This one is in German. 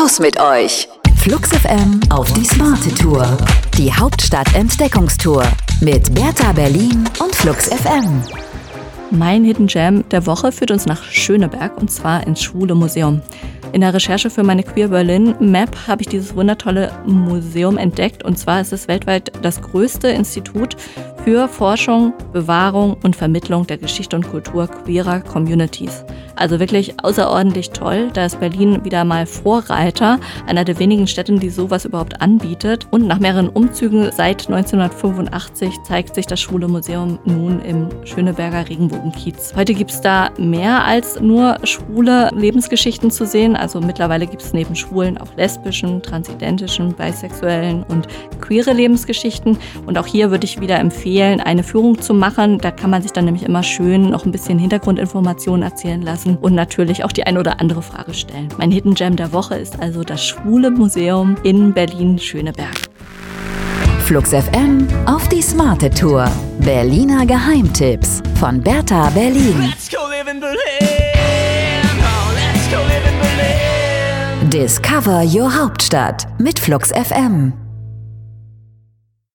Raus mit euch! Flux FM auf die smarte Tour. Die Hauptstadt-Entdeckungstour mit Berta Berlin und Flux FM. Mein Hidden Gem der Woche führt uns nach Schöneberg und zwar ins Schwule Museum. In der Recherche für meine Queer Berlin Map habe ich dieses wundertolle Museum entdeckt und zwar ist es weltweit das größte Institut für Forschung, Bewahrung und Vermittlung der Geschichte und Kultur queerer Communities. Also wirklich außerordentlich toll. Da ist Berlin wieder mal Vorreiter, einer der wenigen Städte, die sowas überhaupt anbietet. Und nach mehreren Umzügen seit 1985 zeigt sich das Schwule Museum nun im Schöneberger Regenbogenkiez. Heute gibt es da mehr als nur schwule Lebensgeschichten zu sehen. Also mittlerweile gibt es neben Schwulen auch lesbischen, transidentischen, bisexuellen und queere Lebensgeschichten. Und auch hier würde ich wieder empfehlen, eine Führung zu machen. Da kann man sich dann nämlich immer schön noch ein bisschen Hintergrundinformationen erzählen lassen und natürlich auch die ein oder andere Frage stellen. Mein Hidden Gem der Woche ist also das Schwule Museum in Berlin-Schöneberg. Flux FM auf die smarte Tour. Berliner Geheimtipps von Berta Berlin. Let's go live in Berlin. Oh, let's go live in Berlin. Discover your Hauptstadt mit Flux FM.